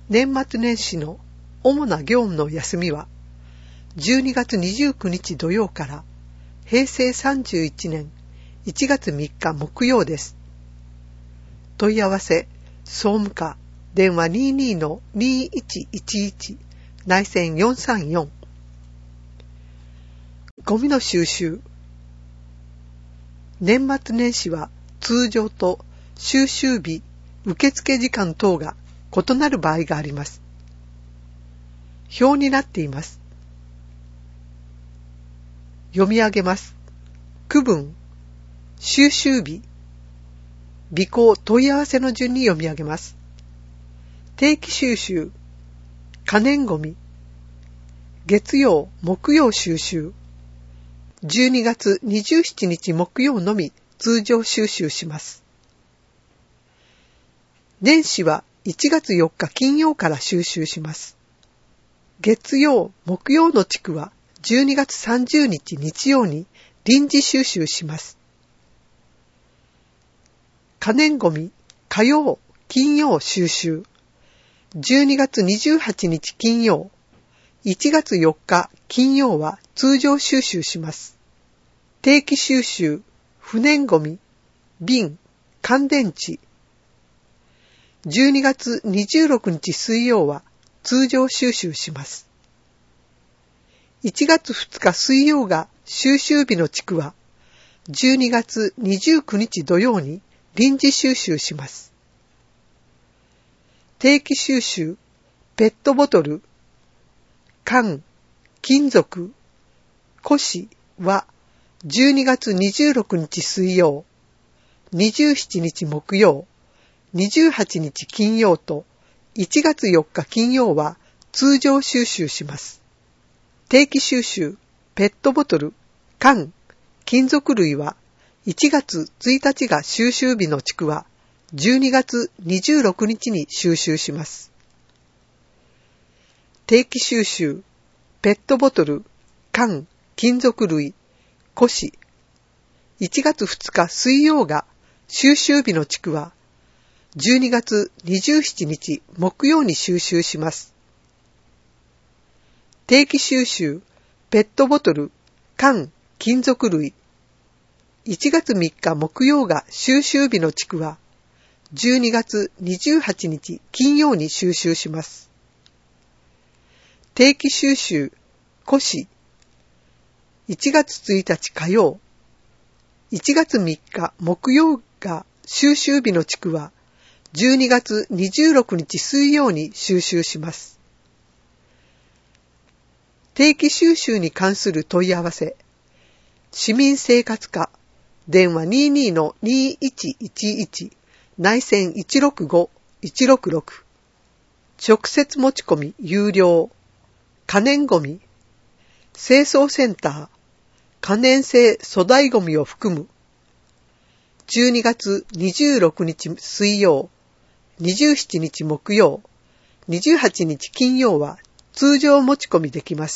年末年始の主な業務の休みは12月29日土曜から平成31年1月3日木曜です。問い合わせ総務課電話 22-2111 内線434。ゴミの収集。年末年始は通常と収集日、受付時間等が異なる場合があります。表になっています。読み上げます。区分、収集日、備考問い合わせの順に読み上げます。定期収集、可燃ごみ、月曜、木曜収集、12月27日木曜のみ通常収集します。年始は1月4日金曜から収集します。月曜、木曜の地区は12月30日日曜に臨時収集します。可燃ごみ、火曜、金曜収集。12月28日金曜、1月4日金曜は通常収集します。定期収集、不燃ごみ、瓶、乾電池。12月26日水曜は通常収集します。1月2日水曜が収集日の地区は12月29日土曜に臨時収集します。定期収集、ペットボトル、缶、金属、古紙は12月26日水曜、27日木曜、28日金曜と1月4日金曜は通常収集します。定期収集、ペットボトル、缶、金属類は1月1日が収集日の地区は12月26日に収集します。定期収集、ペットボトル、缶、金属類、古紙。1月2日水曜が収集日の地区は12月27日木曜に収集します。定期収集、ペットボトル、缶、金属類。1月3日木曜が収集日の地区は12月28日金曜に収集します。定期収集、古紙。1月1日火曜、1月3日木曜が収集日の地区は12月26日水曜に収集します。定期収集に関する問い合わせ、市民生活課、電話 22-2111 内線165-166。直接持ち込み有料。可燃ごみ。清掃センター。可燃性粗大ごみを含む。12月26日水曜、27日木曜、28日金曜は通常持ち込みできます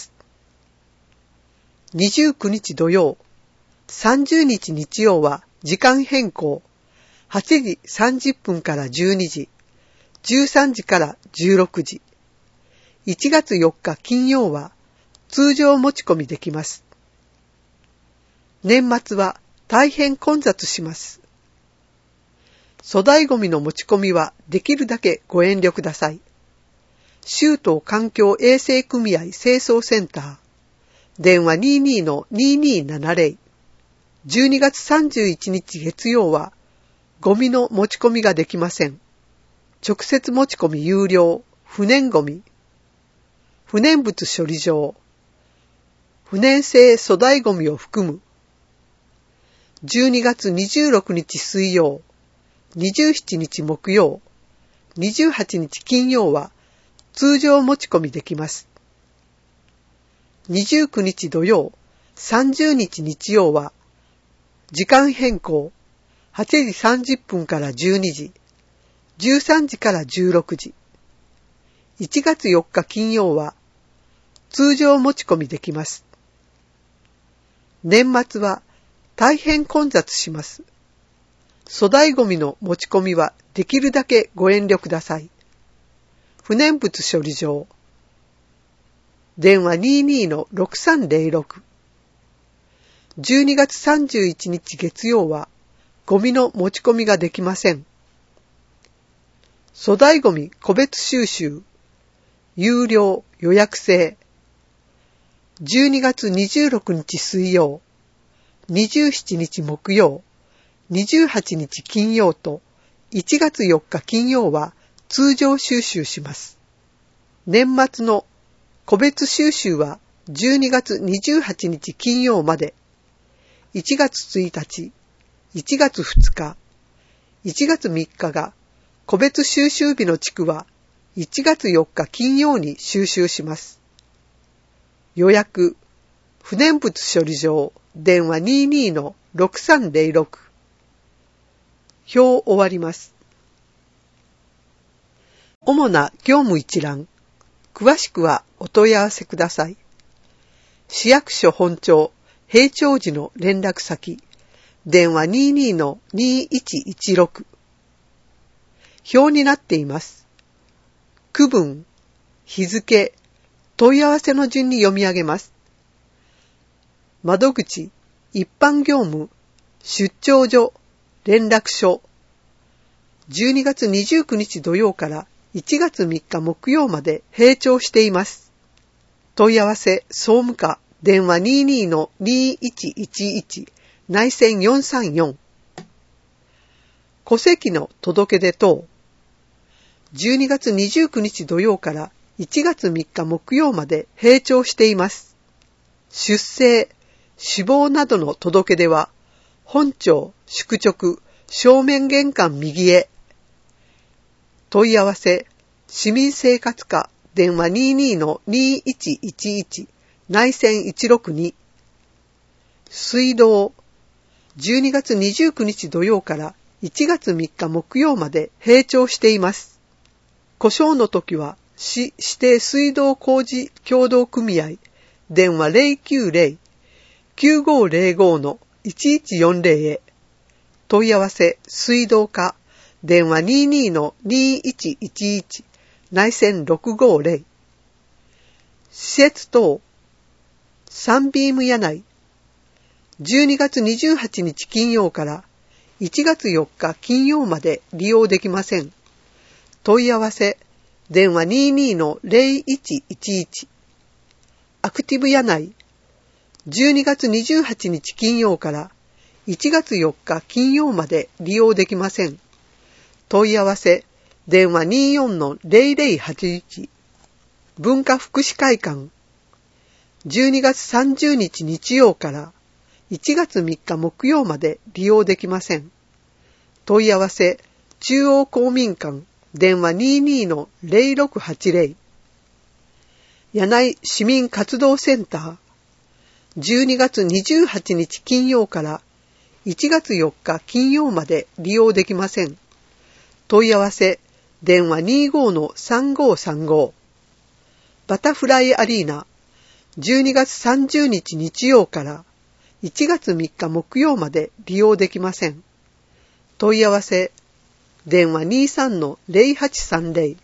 。29日土曜、30日日曜は時間変更。8時30分から12時、13時から16時。1月4日金曜は通常持ち込みできます。年末は大変混雑します。粗大ごみの持ち込みはできるだけご遠慮ください。州都環境衛生組合清掃センター、電話 22-2270。12月31日月曜はゴミの持ち込みができません。直接持ち込み有料、不燃ごみ。不燃物処理場。不燃性粗大ごみを含む。12月26日水曜、27日木曜、28日金曜は通常持ち込みできます。29日土曜、30日日曜は時間変更。8時30分から12時、13時から16時。1月4日金曜は通常持ち込みできます。年末は大変混雑します。粗大ごみの持ち込みはできるだけご遠慮ください。 不燃物処理場。電話 22-6306。12月31日月曜はゴミの持ち込みができません。粗大ゴミ個別収集。有料予約制。12月26日水曜、27日木曜、28日金曜と1月4日金曜は通常収集します。年末の個別収集は12月28日金曜まで、1月1日、1月2日、1月3日が個別収集日の地区は1月4日金曜に収集します。予約、不燃物処理場、電話 22-6306。表終わります。主な業務一覧。詳しくはお問い合わせください。市役所本庁、平町寺の連絡先。電話 22-2116。表になっています。区分、日付、問い合わせの順に読み上げます。窓口、一般業務、出張所、連絡所。12月29日土曜から1月3日木曜まで閉庁しています。問い合わせ、総務課、電話 22-2111、内線434。戸籍の届け出等。12月29日土曜から1月3日木曜まで閉庁しています。出生、死亡などの届け出は、本庁、宿直、正面玄関右へ。問い合わせ、市民生活課、電話 22-2111、内線162。水道、12月29日土曜から1月3日木曜まで閉庁しています。故障の時は、市指定水道工事協同組合、電話 090-9505-1140 へ。問い合わせ、水道課、電話 22-2111、内線650。施設等、サンビーム柳井、12月28日金曜から1月4日金曜まで利用できません。問い合わせ、電話 22-0111。アクティブ柳井、12月28日金曜から1月4日金曜まで利用できません。問い合わせ、電話 24-0081。文化福祉会館、12月30日日曜から1月3日木曜まで利用できません。問い合わせ、中央公民館、電話 22-0680。柳井市民活動センター、12月28日金曜から1月4日金曜まで利用できません。問い合わせ、電話 25-3535。バタフライアリーナ、12月30日日曜から1月3日木曜まで利用できません。問い合わせ、電話 23-0830。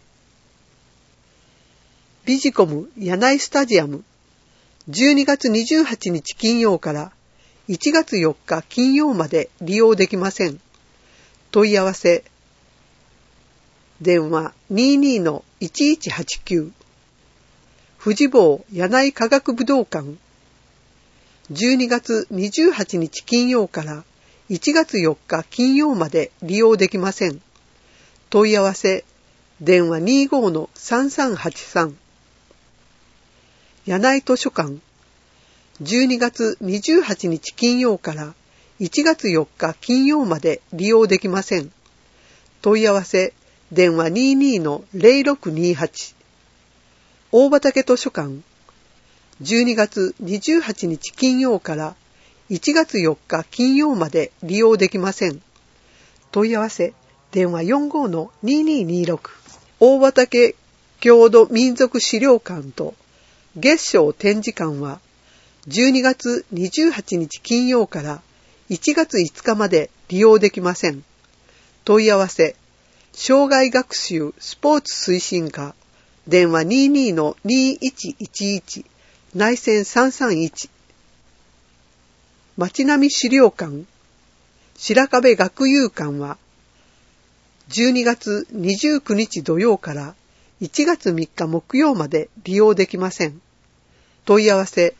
ビジコム柳井スタジアム、12月28日金曜から1月4日金曜まで利用できません。問い合わせ、電話 22-1189。富士坊柳井科学武道館、12月28日金曜から1月4日金曜まで利用できません。問い合わせ、電話 25-3383。柳井図書館、12月28日金曜から1月4日金曜まで利用できません。問い合わせ、電話 22-0628。大畑図書館、12月28日金曜から1月4日金曜まで利用できません。問い合わせ、電話 45-2226。大畑郷土民族資料館と月照展示館は12月28日金曜から1月5日まで利用できません。問い合わせ、障害学習スポーツ推進課、 電話 22-2111 内線331。町並資料館白壁学友館は12月29日土曜から1月3日木曜まで利用できません。問い合わせ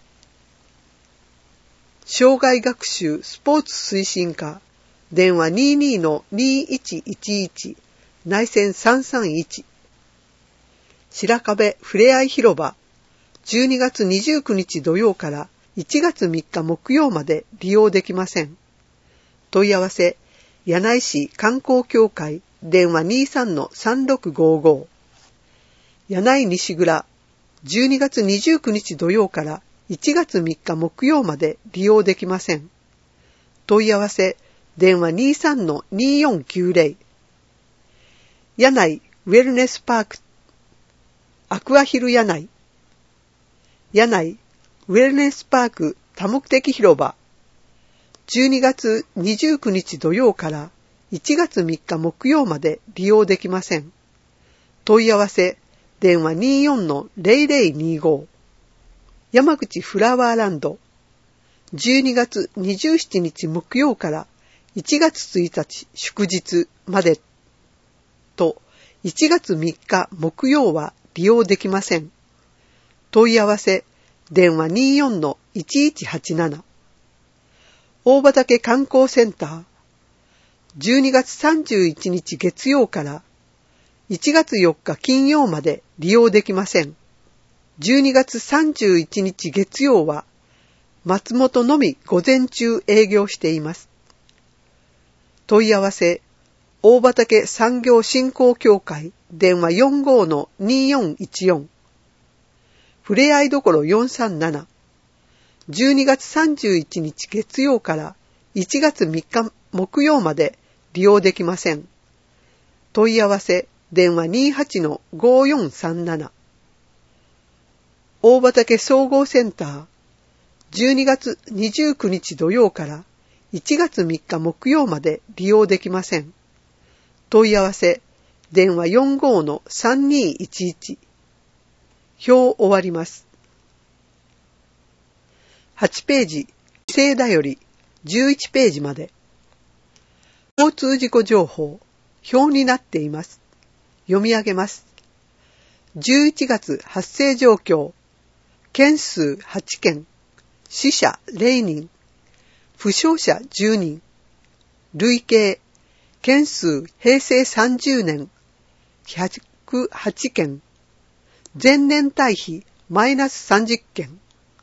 障害学習スポーツ推進課電話 22-2111 内線331。白壁ふれあい広場12月29日土曜から1月3日木曜まで利用できません。問い合わせ柳井市観光協会電話 23-3655。柳井西蔵12月29日土曜から1月3日木曜まで利用できません。問い合わせ電話 23-2490。柳井ウェルネスパークアクアヒル柳井柳井ウェルネスパーク多目的広場12月29日土曜から1月3日木曜まで利用できません。問い合わせ電話 24-0025。山口フラワーランド12月27日木曜から1月1日祝日までと1月3日木曜は利用できません。問い合わせ電話 24-1187。大畑観光センター12月31日月曜から1月4日金曜まで利用できません。12月31日月曜は松本のみ午前中営業しています。問い合わせ大畑産業振興協会電話 45-2414。ふれあいどころ437。12月31日月曜から1月3日木曜まで利用できません。問い合わせ電話 28-5437。大畑総合センター12月29日土曜から1月3日木曜まで利用できません。問い合わせ電話 45-3211。表終わります。8ページ、規制だより11ページまで。交通事故情報、表になっています。読み上げます。11月発生状況、件数8件、死者0人、負傷者10人、累計、件数平成30年108件、前年対比マイナス30件、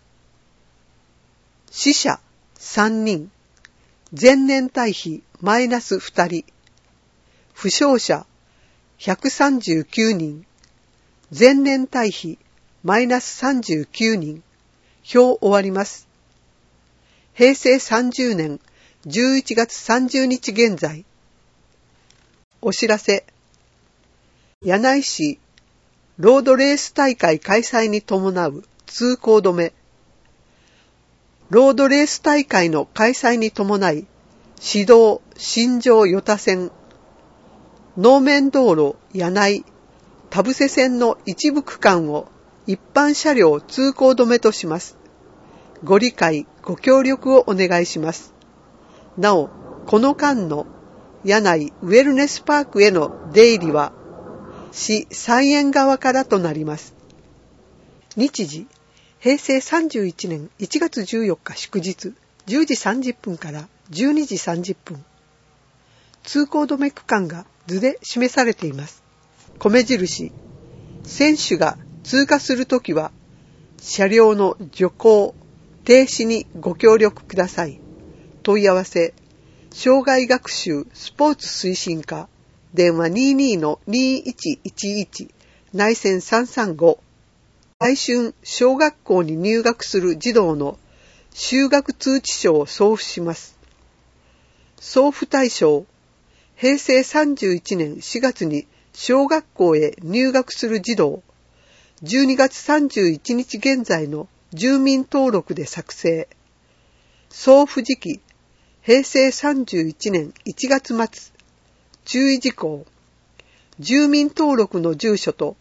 死者3人、前年対比マイナス2人、負傷者139人、前年対比マイナス39人、表終わります。平成30年11月30日現在。お知らせ。柳井市ロードレース大会開催に伴う通行止め。ロードレース大会の開催に伴い、市道新庄与田線、能面道路柳井、田伏線の一部区間を一般車両通行止めとします。ご理解、ご協力をお願いします。なお、この間の柳井ウェルネスパークへの出入りは、市菜園側からとなります。日時、平成31年1月14日祝日、10時30分から12時30分。通行止め区間が図で示されています。米印、選手が通過するときは、車両の徐行、停止にご協力ください。問い合わせ、障害学習スポーツ推進課、電話 22-2111 内線335。来春小学校に入学する児童の就学通知書を送付します。送付対象、平成31年4月に小学校へ入学する児童、12月31日現在の住民登録で作成。送付時期、平成31年1月末。注意事項。住民登録の住所と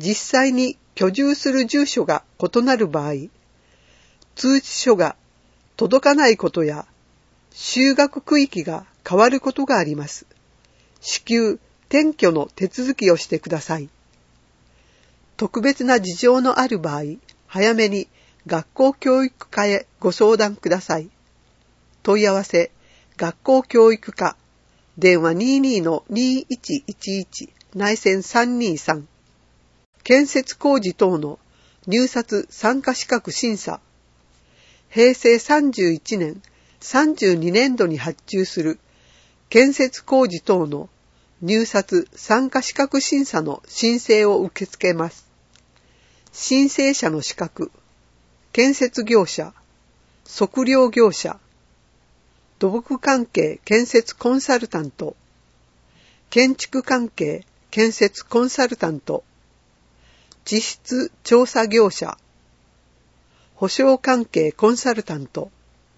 実際に居住する住所が異なる場合、通知書が届かないことや、就学区域が変わることがあります。至急、転居の手続きをしてください。特別な事情のある場合、早めに学校教育課へご相談ください。問い合わせ、学校教育課、電話 22-2111 内線323。建設工事等の入札参加資格審査。平成31年、32年度に発注する建設工事等の入札参加資格審査の申請を受け付けます。申請者の資格、建設業者、測量業者、土木関係建設コンサルタント、建築関係建設コンサルタント、地質調査業者、保証関係コンサルタント、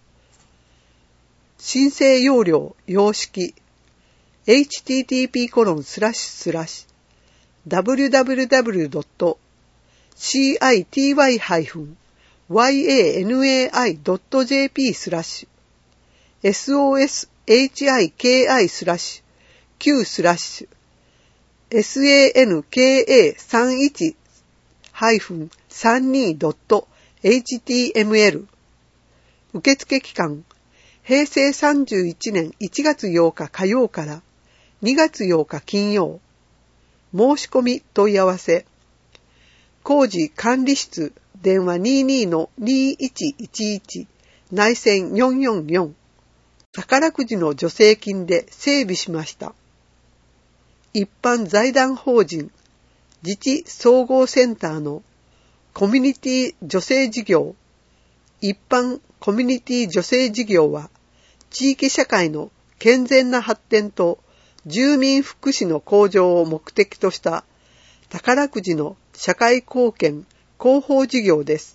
申請要領様式、http://www.city-q/soshiki-sanni.html 受付期間、平成31年1月8日火曜から2月8日金曜。申し込み問い合わせ。工事管理室電話 22-2111 内線444。宝くじの助成金で整備しました。一般財団法人自治総合センターのコミュニティ助成事業。一般コミュニティ助成事業は地域社会の健全な発展と住民福祉の向上を目的とした宝くじの社会貢献広報事業です。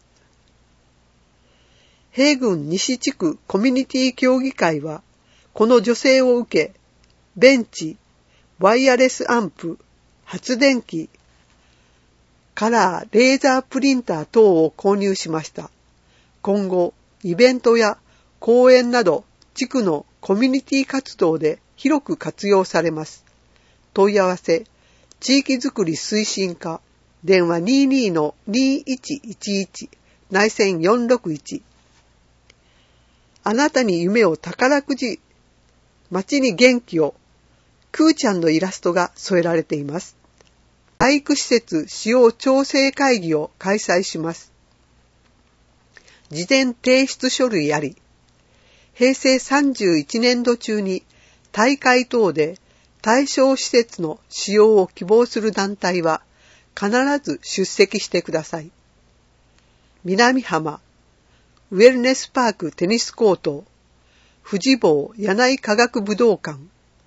平郡西地区コミュニティ協議会はこの助成を受け、ベンチ、ワイヤレスアンプ、発電機、カラー、レーザープリンター等を購入しました。今後、イベントや講演など地区のコミュニティ活動で広く活用されます。問い合わせ、地域づくり推進課、電話 22-2111 内線461。あなたに夢を宝くじ、街に元気を、クーちゃんのイラストが添えられています。体育施設使用調整会議を開催します。事前提出書類あり、平成31年度中に大会等で対象施設の使用を希望する団体は必ず出席してください。南浜、ウェルネスパークテニスコート、富士坊柳井科学武道館。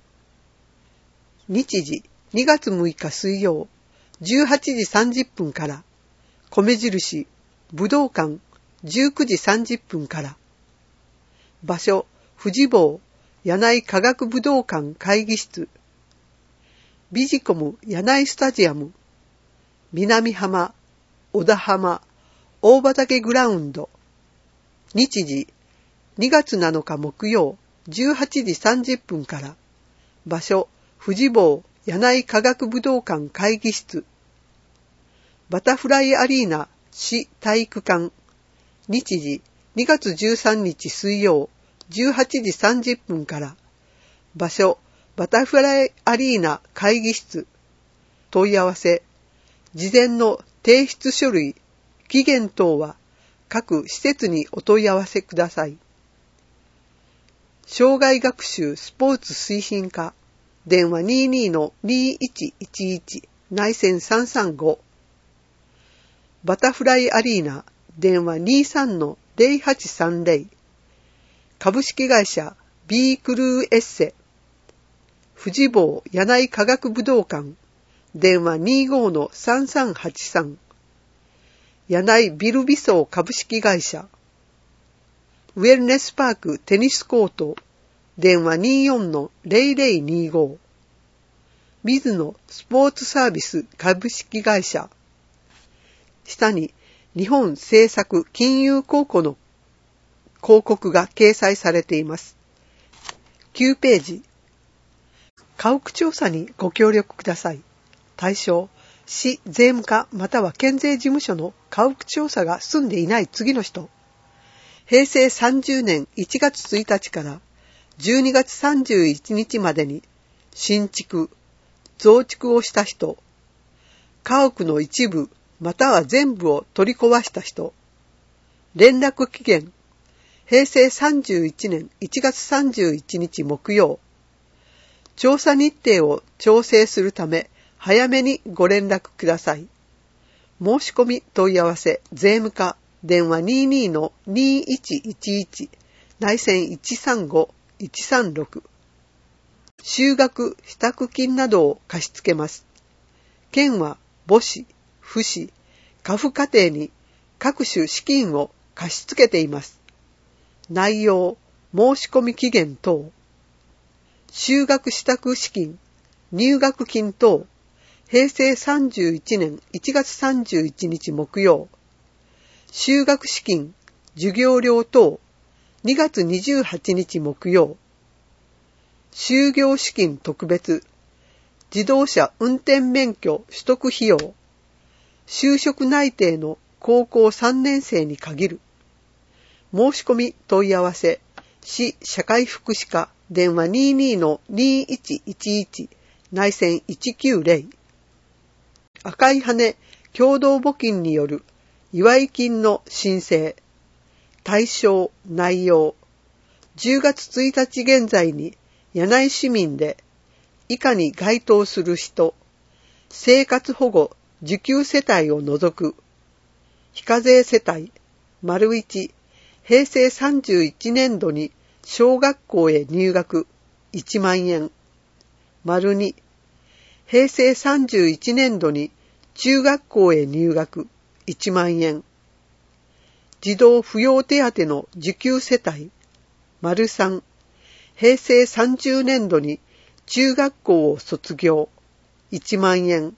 日時2月6日水曜18時30分から、米印武道館19時30分から。場所、富士坊柳井科学武道館会議室。ビジコム柳井スタジアム。南浜、小田浜、大畑グラウンド。日時、2月7日木曜18時30分から。場所、富士坊柳井科学武道館会議室。バタフライアリーナ市体育館。日時、2月13日水曜18時30分から。場所、バタフライアリーナ会議室。問い合わせ、事前の提出書類、期限等は各施設にお問い合わせください。障害学習スポーツ推進課、電話 22-2111 内線335。バタフライアリーナ、電話 23-0830。株式会社 B クルーエッセ。富士坊柳井科学武道館、電話 25-3383。柳井ビルビソー株式会社。ウェルネスパークテニスコート、電話 24-0025。水野スポーツサービス株式会社。 下に日本政策金融公庫の広告が掲載されています。9ページ。家屋調査にご協力ください。対象、市税務課または県税事務所の家屋調査が済んでいない次の人。平成30年1月1日から12月31日までに新築、増築をした人、家屋の一部または全部を取り壊した人、連絡期限、平成31年1月31日木曜、調査日程を調整するため早めにご連絡ください。申し込み問い合わせ税務課電話 22-2111 内線 135-136 就学支度金などを貸し付けます。県は母子、父子、家父家庭に各種資金を貸し付けています。内容、申し込み期限等、就学支度資金、入学金等、平成31年1月31日木曜、就学資金、授業料等、2月28日木曜、就業資金特別、自動車運転免許取得費用、就職内定の高校3年生に限る。申し込み問い合わせ、市社会福祉課電話 22-2111 内線190赤い羽共同募金による祝い金の申請、対象内容、10月1日現在に柳井市民で以下に該当する人、生活保護受給世帯を除く、非課税世帯、1、平成31年度に小学校へ入学1万円、2、平成31年度に中学校へ入学1万円、児童扶養手当の受給世帯、3、平成30年度に中学校を卒業1万円、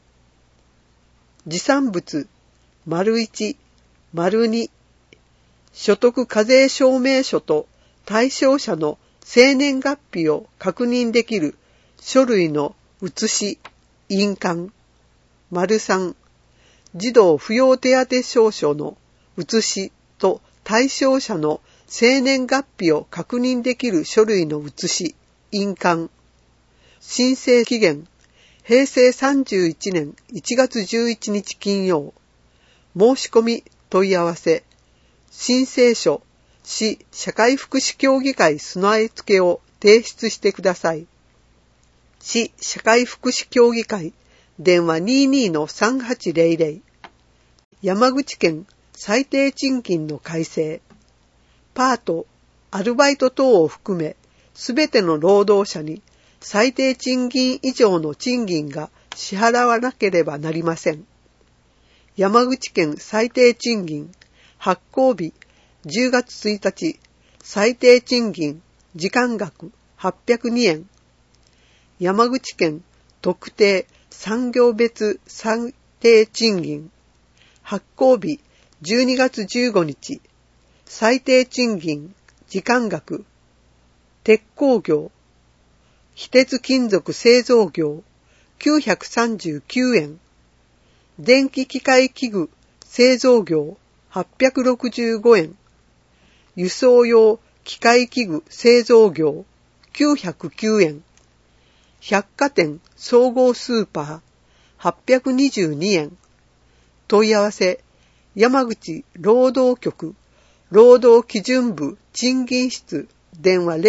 持産物、1、2、所得課税証明書と対象者の生年月日を確認できる書類の写し、印鑑、3、児童扶養手当証書の写しと対象者の生年月日を確認できる書類の写し、印鑑、申請期限、平成31年1月11日金曜、申し込み問い合わせ、申請書、市社会福祉協議会備え付けを提出してください。市社会福祉協議会電話 22-3800 山口県最低賃金の改正、パート、アルバイト等を含めすべての労働者に最低賃金以上の賃金が支払わなければなりません。山口県最低賃金発行日10月1日最低賃金時間額802円。山口県特定産業別最低賃金発行日12月15日最低賃金時間額鉄鋼業非鉄金属製造業939円電気機械器具製造業865円輸送用機械器具製造業909円百貨店総合スーパー822円問い合わせ山口労働局労働基準部賃金室電話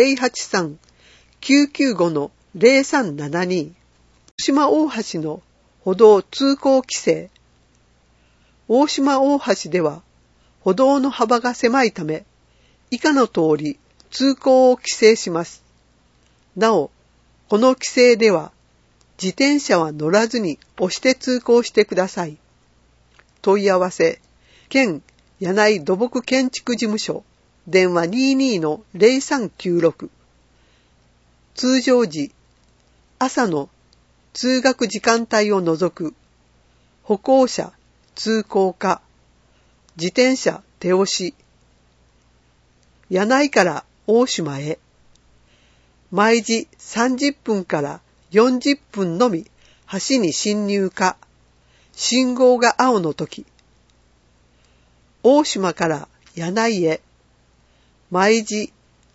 083-995-0372 大島大橋の歩道通行規制大島大橋では歩道の幅が狭いため以下の通り通行を規制します。なお、この規制では自転車は乗らずに押して通行してください。問い合わせ、県柳井土木建築事務所、電話 22-0396 通常時、朝の通学時間帯を除く歩行者、 通行可。自転車手押し。柳井から大島へ。毎時30分から40分のみ橋に進入可。信号が青の時。大島から柳井へ。毎時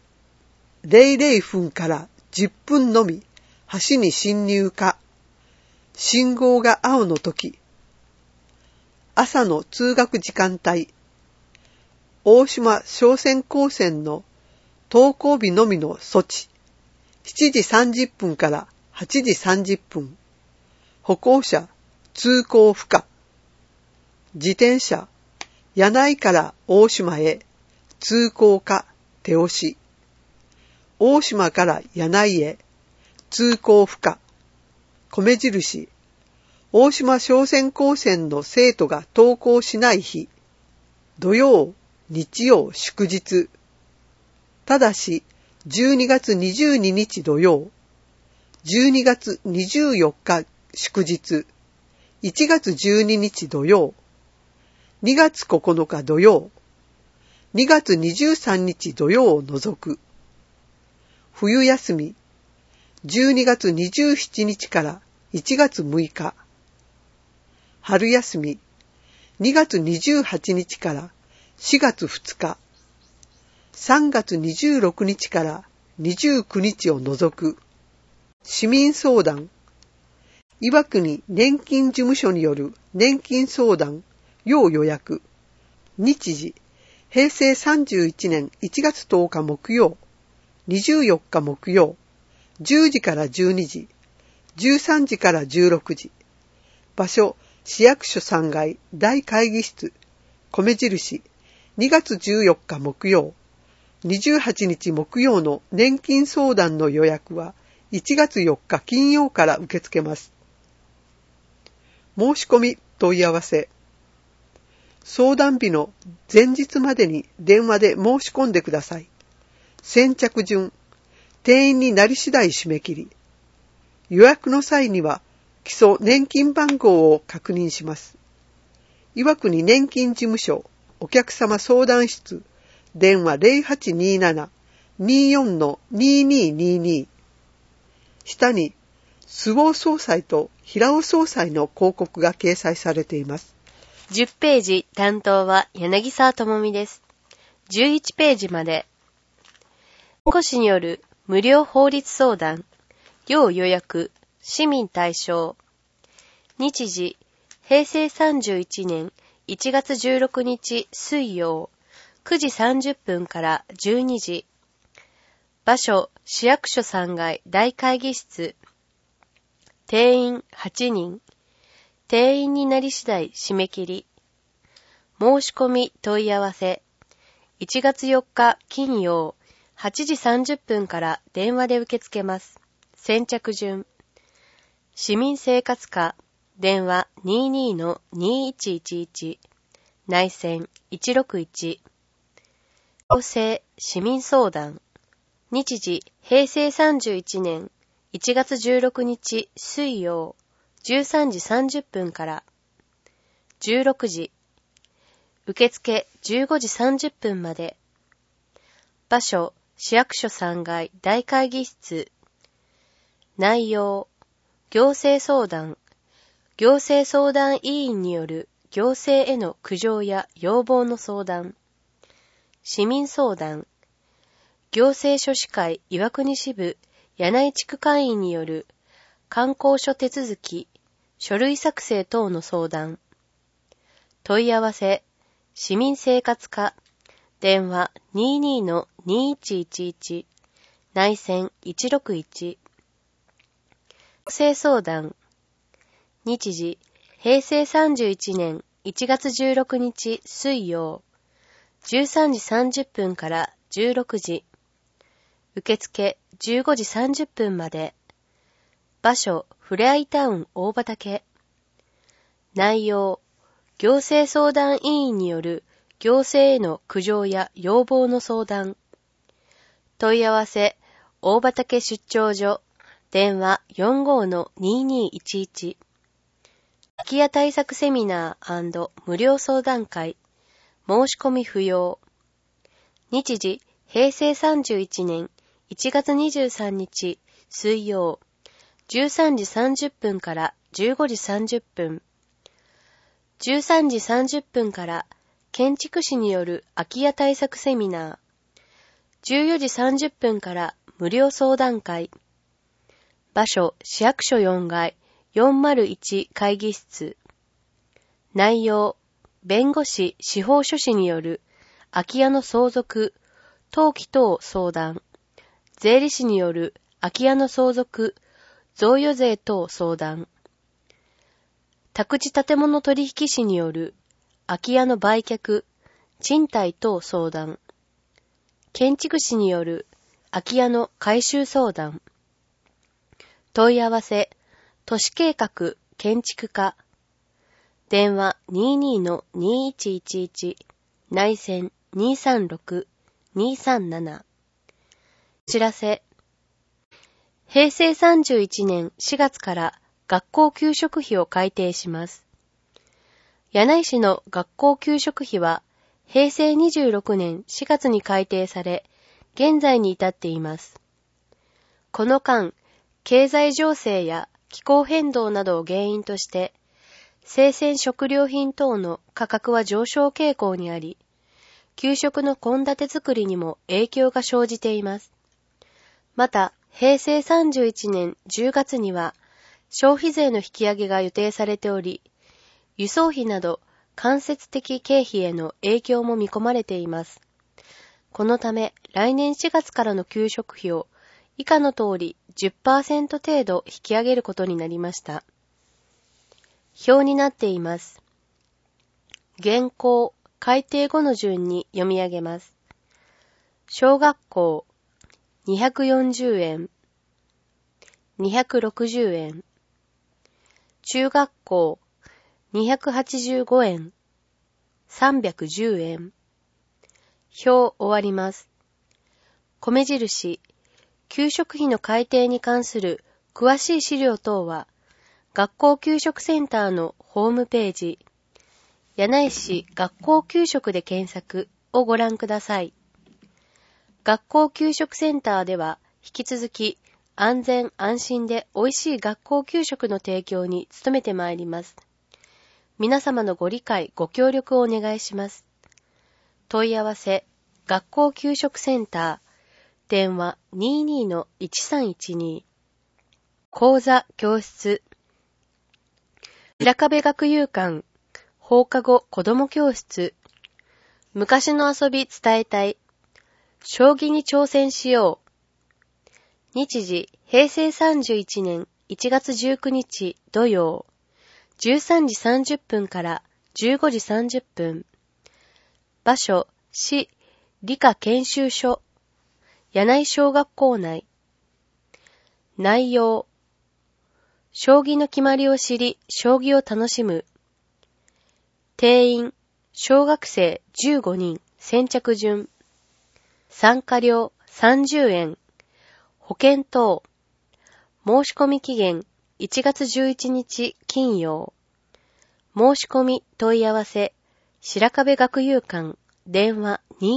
00分から10分のみ橋に進入可。信号が青の時。朝の通学時間帯。大島商船高専の登校日のみの措置。7時30分から8時30分。歩行者通行不可。自転車柳井から大島へ通行可手押し。大島から柳井へ通行不可。米印。大島商船高専の生徒が登校しない日。土曜、日曜、祝日。ただし、12月22日土曜、12月24日祝日、1月12日土曜、2月9日土曜、2月23日土曜を除く。冬休み、12月27日から1月6日。春休み、2月28日から4月2日。3月26日から29日を除く。市民相談。岩国年金事務所による年金相談、要予約。日時、平成31年1月10日木曜、24日木曜、10時から12時、13時から16時。場所、市役所3階大会議室。米印、2月14日木曜、28日木曜の年金相談の予約は1月4日金曜から受け付けます。申し込み問い合わせ。相談日の前日までに電話で申し込んでください。先着順。定員になり次第締め切り。予約の際には基礎年金番号を確認します。岩国年金事務所お客様相談室。電話 0827-24-2222。下に、周防総裁と平尾総裁の広告が掲載されています。 10ページ担当は柳沢智美です。11ページまで。弁護士による無料法律相談、要予約、市民対象。日時、平成31年1月16日水曜。9時30分から12時。場所、市役所3階大会議室。定員8人。定員になり次第締め切り。申し込み問い合わせ。1月4日金曜、8時30分から電話で受け付けます。先着順。市民生活課、電話 22-2111。内線161。行政市民相談。日時、平成31年1月16日水曜、13時30分から16時。受付15時30分まで。場所、市役所3階大会議室。内容、行政相談。行政相談委員による行政への苦情や要望の相談。市民相談。行政書士会岩国支部柳井地区会員による観光書手続き、書類作成等の相談。問い合わせ、市民生活課、電話 22-2111、内線161。行政相談。日時、平成31年1月16日水曜、13時30分から16時。受付15時30分まで。場所、ふれあいタウン大畑。内容、行政相談委員による行政への苦情や要望の相談。問い合わせ、大畑出張所。電話 45-2211。 空き家対策セミナー&無料相談会、申し込み不要。日時、平成31年1月23日水曜、13時30分から15時30分。13時30分から建築士による空き家対策セミナー。14時30分から無料相談会。場所、市役所4階401会議室。内容、弁護士、司法書士による空き家の相続、登記等相談。税理士による空き家の相続、贈与税等相談。宅地建物取引士による空き家の売却、賃貸等相談。建築士による空き家の改修相談。問い合わせ、都市計画建築課。電話 22-2111 内線 236-237。知らせ。平成31年4月から学校給食費を改定します。柳井市の学校給食費は平成26年4月に改定され、現在に至っています。この間、経済情勢や気候変動などを原因として、生鮮食料品等の価格は上昇傾向にあり、給食の献立作りにも影響が生じています。また、平成31年10月には、消費税の引き上げが予定されており、輸送費など間接的経費への影響も見込まれています。このため、来年4月からの給食費を以下の通り 10% 程度引き上げることになりました。表になっています。現行、改定後の順に読み上げます。小学校、240円、260円。中学校、285円、310円。表終わります。米印、給食費の改定に関する詳しい資料等は、学校給食センターのホームページ、柳井市学校給食で検索をご覧ください。学校給食センターでは、引き続き安全安心で美味しい学校給食の提供に努めてまいります。皆様のご理解、ご協力をお願いします。問い合わせ、学校給食センター、電話 22-1312。講座、教室。白壁学友館、放課後子ども教室。昔の遊び伝えたい。将棋に挑戦しよう。日時、平成31年1月19日土曜、13時30分から15時30分。場所、市、理科研修所、柳井小学校内。内容、将棋の決まりを知り、将棋を楽しむ。定員、小学生15人、先着順。参加料30円。保険等。申し込み期限1月11日金曜。申し込み問い合わせ、白壁学友館、電話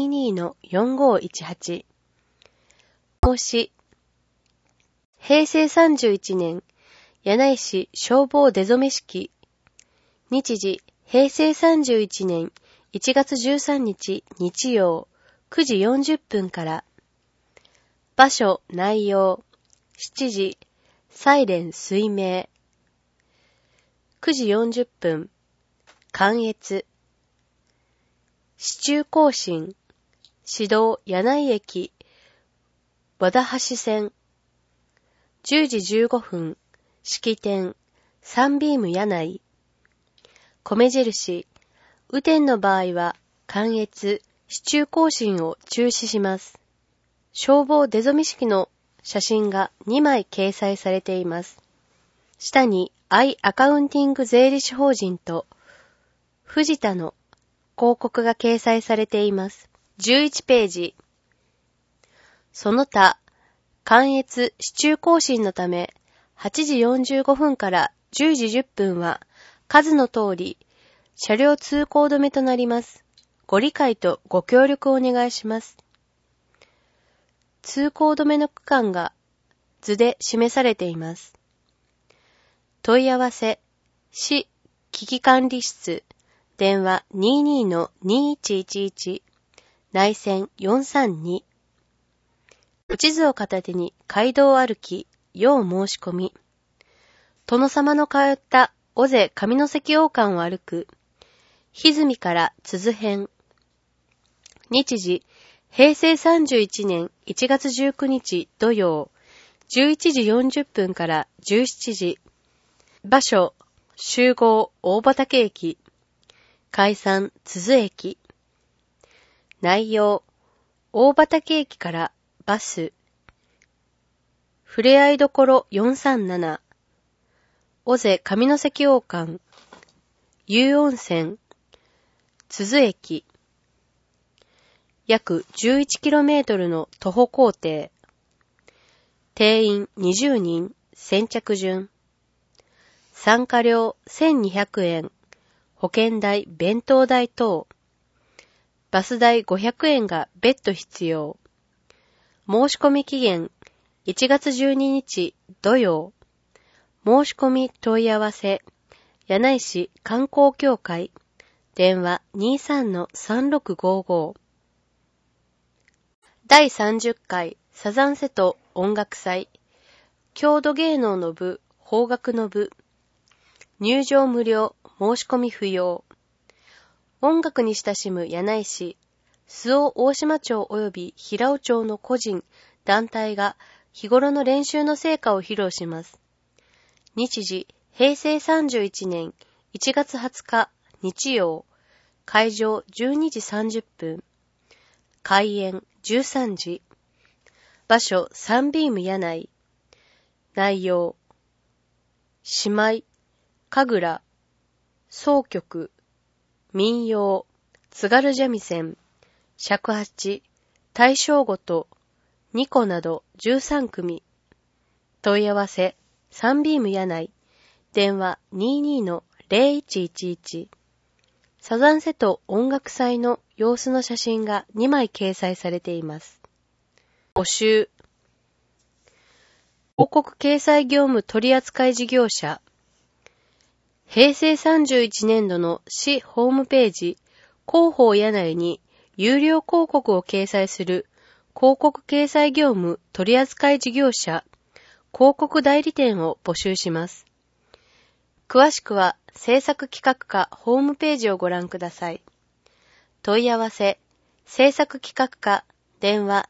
22-4518。申し。平成31年、柳井市消防出初式。日時、平成31年1月13日日曜、9時40分から。場所、内容、7時、サイレン水明。9時40分、関越。市中行進、市道柳井駅、和田橋線。10時15分、式典、サンビーム柳井。米印、雨天の場合は、関越、市中行進を中止します。消防出初式の写真が2枚掲載されています。下に I アカウンティング税理士法人と藤田の広告が掲載されています。11ページ。その他、関越市中行進のため、8時45分から10時10分は数の通り、車両通行止めとなります。ご理解とご協力をお願いします。通行止めの区間が図で示されています。問い合わせ、市危機管理室、電話 22-2111、内線432。お地図を片手に街道を歩き、要申し込み。殿様の通った尾瀬上関王冠を歩く。歪みから津編。日時、平成31年1月19日土曜、11時40分から17時。場所、集合大畑駅。解散津駅。内容、大畑駅からバス。ふれあいどころ437。尾瀬上関王冠。湯温泉。津駅。約 11km の徒歩行程。定員20人、先着順。参加料1200円。保険代、弁当代等。バス代500円が別途必要。申し込み期限1月12日土曜。申し込み問い合わせ、柳井市観光協会。電話 23-3655。第30回サザン瀬戸音楽祭。郷土芸能の部、邦楽の部。入場無料、申し込み不要。音楽に親しむ柳井市、周防大島町及び平尾町の個人、団体が日頃の練習の成果を披露します。日時、平成31年1月20日日曜、会場12時30分。開演13時。場所サンビーム柳井。内容、姉妹、神楽、箏曲、民謡、津軽三味線、尺八、大正琴、二胡など13組。問い合わせ、サンビーム柳井。電話 22-0111。サザン瀬戸音楽祭の様子の写真が2枚掲載されています。募集。広告掲載業務取扱事業者。平成31年度の市ホームページ、広報柳井に有料広告を掲載する広告掲載業務取扱事業者、広告代理店を募集します。詳しくは制作企画課ホームページをご覧ください。問い合わせ、制作企画課、電話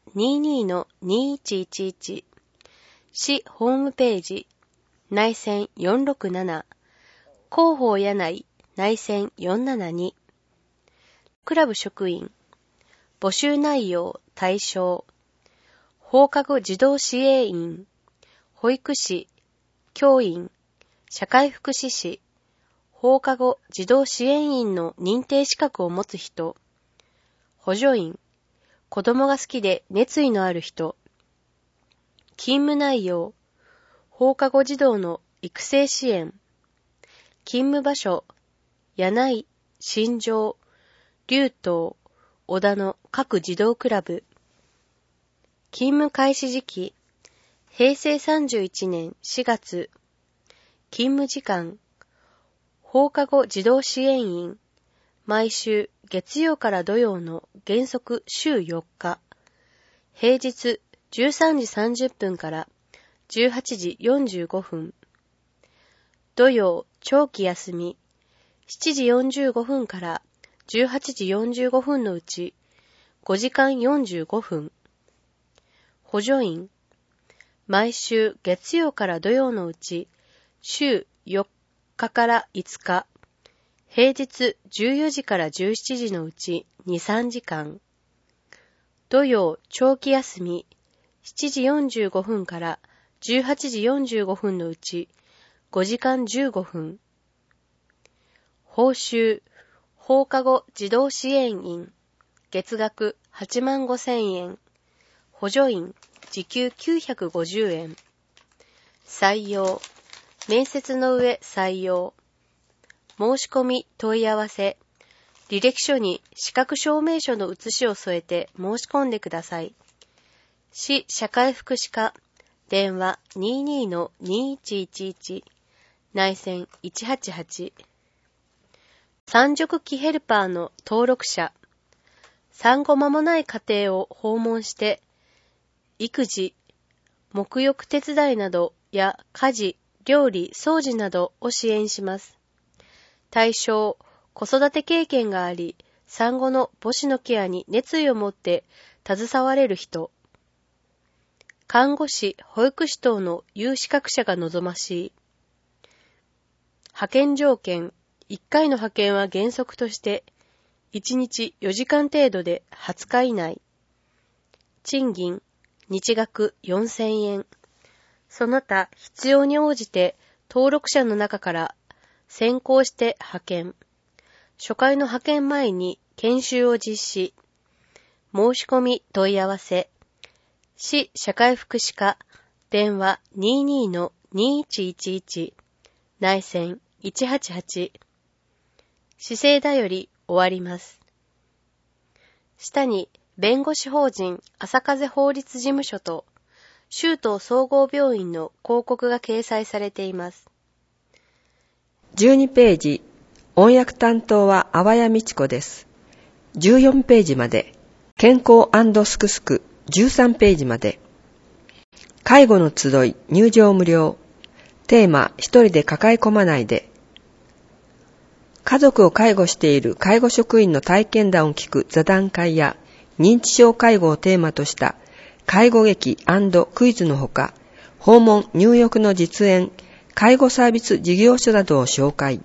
22-2111。市ホームページ、内線467。広報柳井、内線472。クラブ職員。募集内容、対象。放課後児童支援員、保育士、教員、社会福祉士、放課後児童支援員の認定資格を持つ人、補助員、子供が好きで熱意のある人。勤務内容、放課後児童の育成支援。勤務場所、柳井、新庄、竜東、小田の各児童クラブ。勤務開始時期、平成31年4月。勤務時間、放課後児童支援員、毎週月曜から土曜の原則週4日。平日13時30分から18時45分。土曜長期休み、7時45分から18時45分のうち5時間45分。補助員、毎週月曜から土曜のうち週4日から5日。平日14時から17時のうち2、3時間。土曜長期休み、7時45分から18時45分のうち5時間15分。報酬、放課後児童支援員、月額85,000円。補助員、時給950円。採用、面接の上採用。 申し込み問い合わせ。履歴書に資格証明書の写しを添えて申し込んでください。市社会福祉課、電話 22-2111、内線188。産褥期ヘルパーの登録者。産後間もない家庭を訪問して、育児、沐浴手伝いなどや家事、料理、掃除などを支援します。対象、子育て経験があり、産後の母子のケアに熱意を持って携われる人。看護師、保育士等の有資格者が望ましい。派遣条件、1回の派遣は原則として、1日4時間程度で20日以内。賃金、日額4000円。その他必要に応じて登録者の中から先行して派遣。初回の派遣前に研修を実施。申し込み問い合わせ。市社会福祉課、電話 22-2111、内線188。市政だより終わります。下に弁護士法人朝風法律事務所と州都総合病院の広告が掲載されています。 12ページ、音訳担当は淡谷美智子です。14ページまで、健康&すくすく、13ページまで。介護の集い、入場無料。テーマ、一人で抱え込まないで。家族を介護している介護職員の体験談を聞く座談会や、認知症介護をテーマとした介護劇&クイズのほか、訪問入浴の実演、介護サービス事業所などを紹介。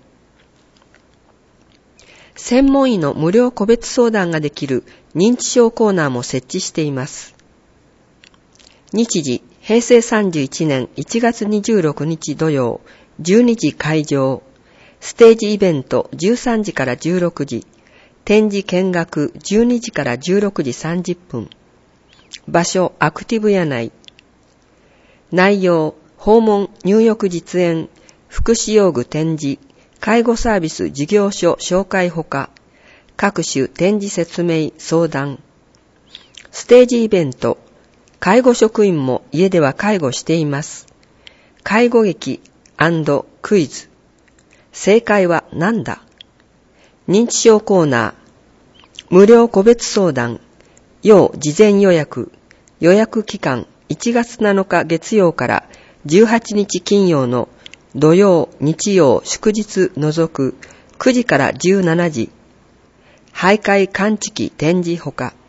専門医の無料個別相談ができる認知症コーナーも設置しています。日時、平成31年1月26日土曜、12時開場。ステージイベント13時から16時。展示見学12時から16時30分。場所、アクティブ屋内。内容、訪問、入浴実演、福祉用具展示、介護サービス事業所紹介ほか、各種展示説明、相談。ステージイベント、介護職員も家では介護しています。介護劇&クイズ。正解は何だ？認知症コーナー、無料個別相談、要事前予約、予約期間1月7日月曜から18日金曜の土曜、日曜、祝日除く9時から17時、徘徊感知器展示ほか、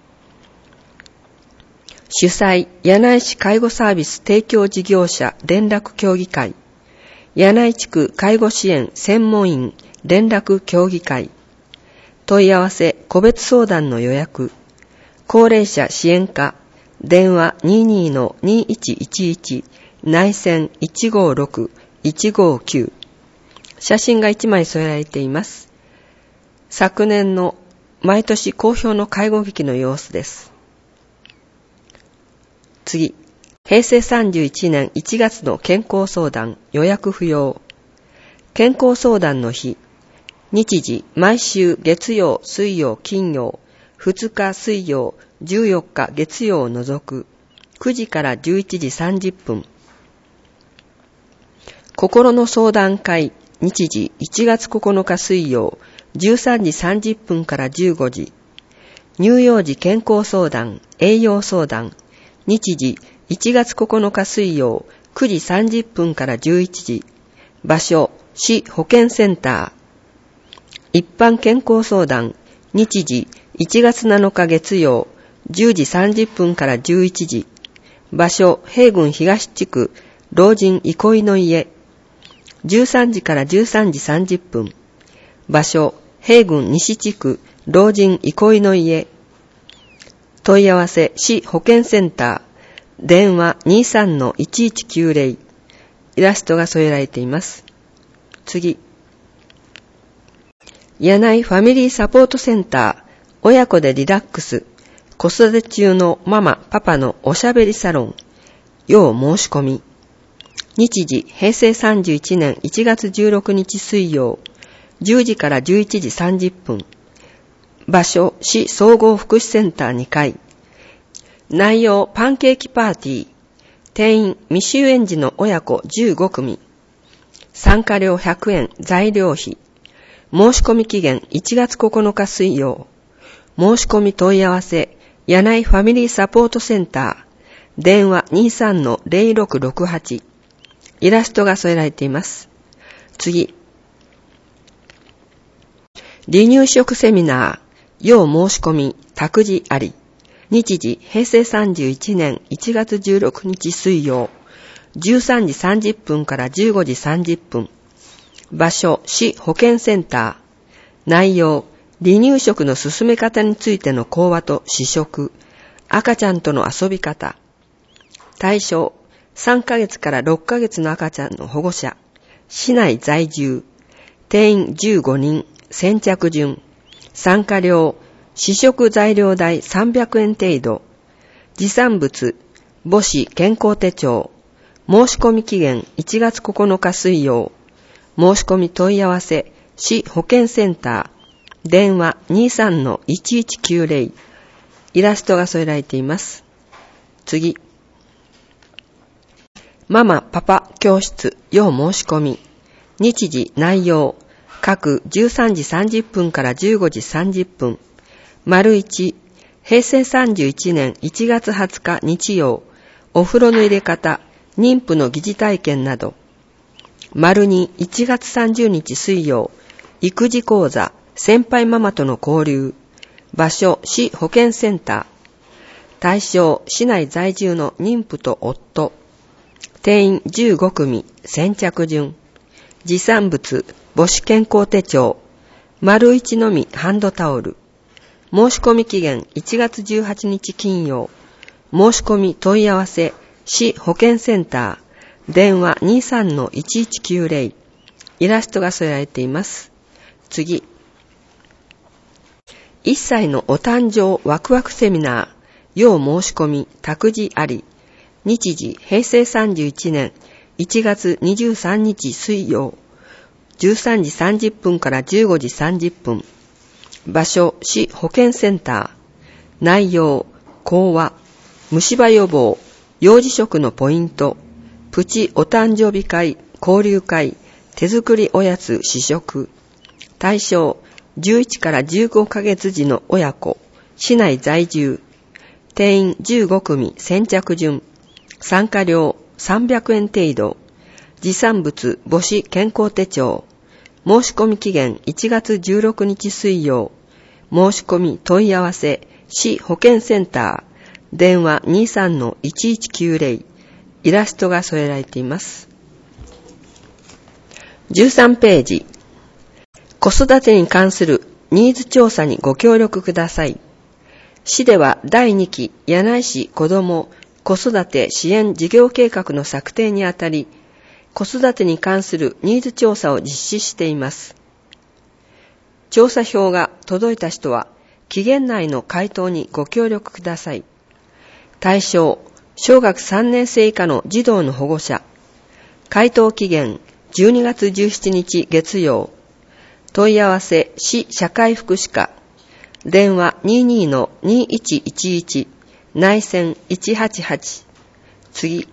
主催、柳井市介護サービス提供事業者連絡協議会、柳井地区介護支援専門員連絡協議会、問い合わせ個別相談の予約、高齢者支援課、電話 22-2111、内線156-159。写真が1枚添えられています。昨年の毎年好評の介護劇の様子です。次、平成31年1月の健康相談予約不要。健康相談の日。日時、毎週月曜、水曜、金曜、2日水曜、14日月曜を除く、9時から11時30分。心の相談会、日時、1月9日水曜、13時30分から15時。乳幼児健康相談、栄養相談、日時、1月9日水曜、9時30分から11時。場所、市保健センター。一般健康相談、日時、1月7日月曜、10時30分から11時。場所、平郡東地区、老人憩いの家。13時から13時30分。場所、平郡西地区、老人憩いの家。問い合わせ、市保健センター。電話 23-1190。イラストが添えられています。次。柳井ファミリーサポートセンター。親子でリラックス。子育て中のママ、パパのおしゃべりサロン。要申し込み。日時、平成31年1月16日水曜。 10時から11時30分。場所、市総合福祉センター2階。内容、パンケーキパーティー。定員、未就園児の親子15組。参加料100円、材料費。申し込み期限1月9日水曜。申し込み問い合わせ、柳井ファミリーサポートセンター。電話 23-0668。イラストが添えられています。次。離乳食セミナー、要申し込み、託児あり。日時、平成31年1月16日水曜。13時30分から15時30分。場所、市保健センター。内容、離乳食の進め方についての講話と試食。赤ちゃんとの遊び方。対象、3ヶ月から6ヶ月の赤ちゃんの保護者。市内在住。定員15人。先着順。参加料、試食材料代300円程度。持参物、母子健康手帳。申し込み期限1月9日水曜。申し込み問い合わせ、市保健センター。電話 23-1190。イラストが添えられています。次。ママパパ教室要申し込み。日時内容。各13時30分から15時30分。丸1、平成31年1月20日日曜、お風呂の入れ方、妊婦の疑似体験など。丸2、1月30日水曜、育児講座、先輩ママとの交流。場所、市保健センター。対象、市内在住の妊婦と夫。定員15組、先着順。持参物、母子健康手帳。丸1のみハンドタオル。申し込み期限1月18日金曜。申し込み問い合わせ、市保健センター。電話 23-1190。イラストが添えられています。次。1歳のお誕生ワクワクセミナー。要申し込み、託児あり。日時、平成31年1月23日水曜。13時30分から15時30分。場所、市保健センター。内容、講話、虫歯予防、幼児食のポイント、プチお誕生日会、交流会、手作りおやつ試食。対象、11から15ヶ月時の親子、市内在住。定員15組先着順。参加料300円程度。持参物母子健康手帳。申し込み期限1月16日水曜。申し込み問い合わせ、市保健センター。電話 23-1190。イラストが添えられています。13ページ。子育てに関するニーズ調査にご協力ください。市では第2期柳井市子ども子育て支援事業計画の策定にあたり、子育てに関するニーズ調査を実施しています。調査票が届いた人は、期限内の回答にご協力ください。対象、小学3年生以下の児童の保護者。回答期限、12月17日月曜。問い合わせ、市社会福祉課。電話 22-2111。内線188。次。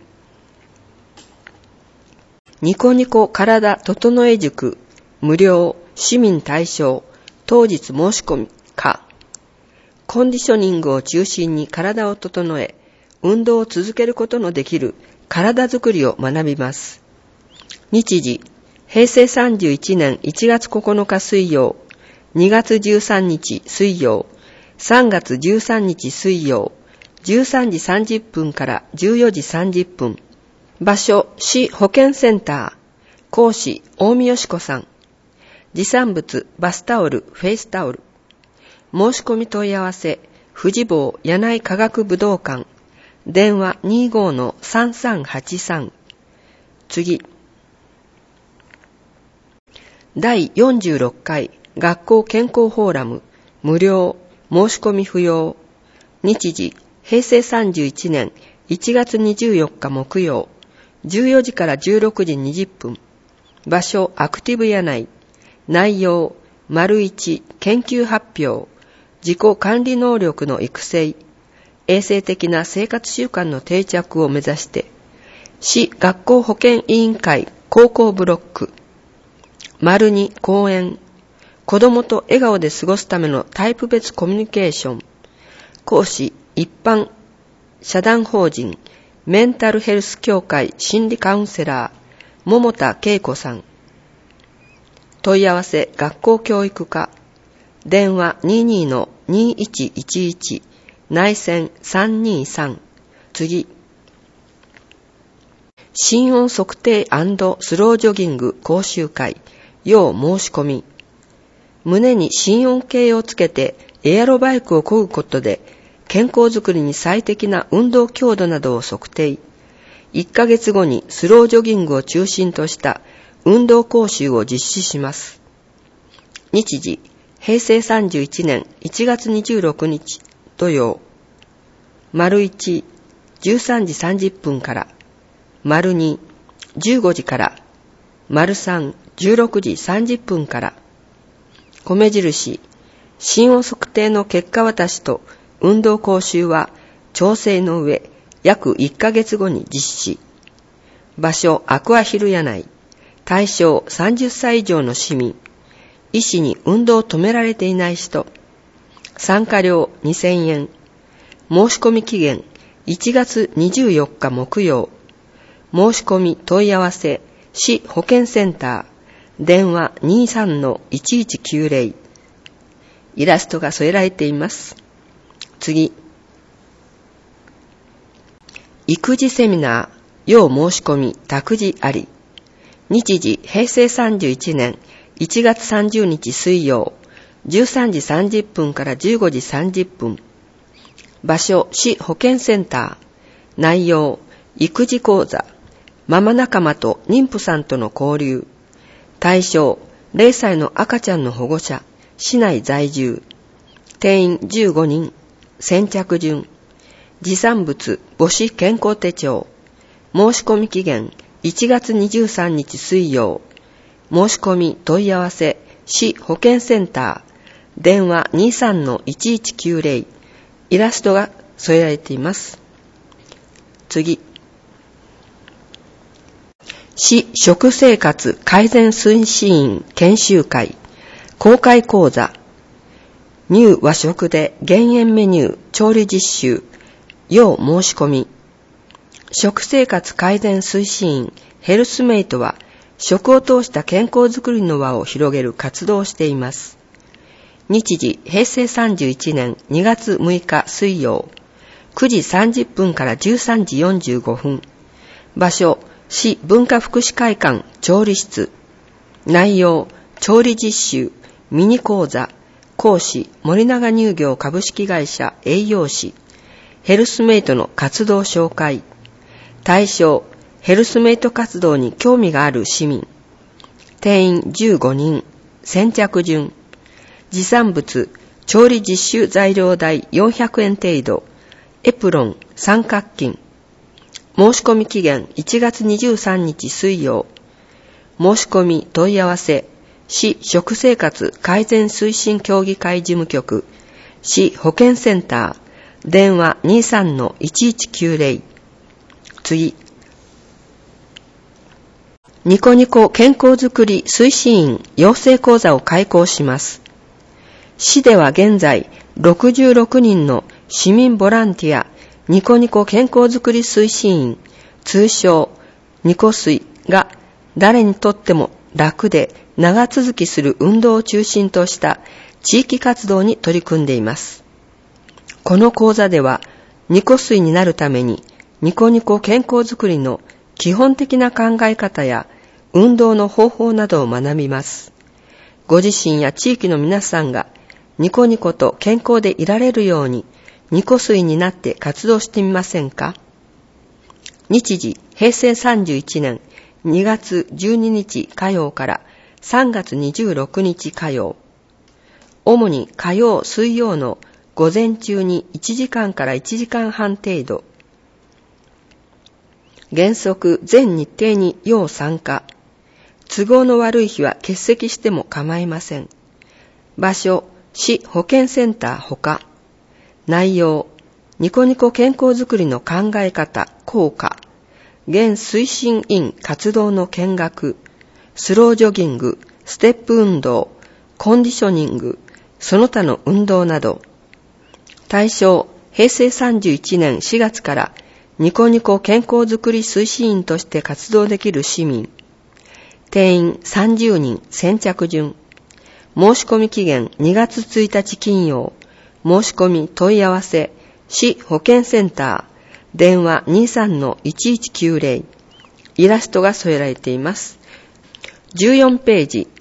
ニコニコ体整え塾。無料。市民対象。当日申し込み可。コンディショニングを中心に体を整え、運動を続けることのできる体づくりを学びます。日時、平成31年1月9日水曜、2月13日水曜、3月13日水曜、13時30分から14時30分。場所、市保健センター。講師、大見よし子さん。持参物、バスタオル、フェイスタオル。申し込み問い合わせ、富士坊柳井科学武道館。電話 25-3383。次。第46回学校健康フォーラム。無料。申し込み不要。日時、平成31年1月24日木曜。14時から16時20分。場所、アクティブ柳井。 内容、1、研究発表、自己管理能力の育成、衛生的な生活習慣の定着を目指して、市学校保健委員会高校ブロック、2、講演、子供と笑顔で過ごすためのタイプ別コミュニケーション、講師、一般、社団法人、メンタルヘルス協会心理カウンセラー、桃田恵子さん。問い合わせ、学校教育課。電話 22-2111 内線323。次。心音測定&スロージョギング講習会。要申し込み。胸に心音計をつけてエアロバイクを漕ぐことで健康づくりに最適な運動強度などを測定。1ヶ月後にスロージョギングを中心とした運動講習を実施します。日時、平成31年1月26日土曜。1、13時30分から。2、15時から。3、16時30分から。米印、心音測定の結果渡しと運動講習は調整の上、約1ヶ月後に実施。場所、アクアヒル屋内。対象、30歳以上の市民。医師に運動を止められていない人。参加料2000円。申し込み期限、1月24日木曜。申し込み問い合わせ、市保健センター。電話 23-1190。イラストが添えられています。次。育児セミナー、要申し込み、託児あり。日時、平成31年1月30日水曜、13時30分から15時30分。場所、市保健センター。内容、育児講座。ママ仲間と妊婦さんとの交流。対象、0歳の赤ちゃんの保護者、市内在住。定員15人。先着順。持参物、母子健康手帳。申し込み期限、1月23日水曜。申し込み問い合わせ、市保健センター。電話 23-1190。イラストが添えられています。次。市食生活改善推進員研修会公開講座。ニュー和食で減塩メニュー調理実習。要申し込み。食生活改善推進員ヘルスメイトは食を通した健康づくりの輪を広げる活動をしています。日時、平成31年2月6日水曜。9時30分から13時45分。場所、市文化福祉会館調理室。内容、調理実習、ミニ講座。講師、森永乳業株式会社栄養士。ヘルスメイトの活動紹介。対象、ヘルスメイト活動に興味がある市民。定員15人。先着順。持参物、調理実習材料代400円程度。エプロン、三角巾。申し込み期限1月23日水曜。申し込み問い合わせ、市食生活改善推進協議会事務局、市保健センター、電話 23-1190。次。ニコニコ健康づくり推進員養成講座を開講します。市では現在66人の市民ボランティアニコニコ健康づくり推進員、通称ニコ水が誰にとっても楽で長続きする運動を中心とした地域活動に取り組んでいます。この講座ではニコ水になるためにニコニコ健康づくりの基本的な考え方や運動の方法などを学びます。ご自身や地域の皆さんがニコニコと健康でいられるようにニコ水になって活動してみませんか？日時、平成31年2月12日火曜から3月26日火曜。主に火曜、水曜の午前中に1時間から1時間半程度。原則全日程に要参加。 都合の悪い日は欠席しても構いません。場所、市保健センターほか。内容、ニコニコ健康づくりの考え方、効果。現推進員活動の見学。スロージョギング、ステップ運動、コンディショニング、その他の運動など。対象、平成31年4月からニコニコ健康づくり推進員として活動できる市民。定員30人先着順。申し込み期限2月1日金曜。申し込み問い合わせ、市保健センター、電話 23-1190。イラストが添えられています。14ページ、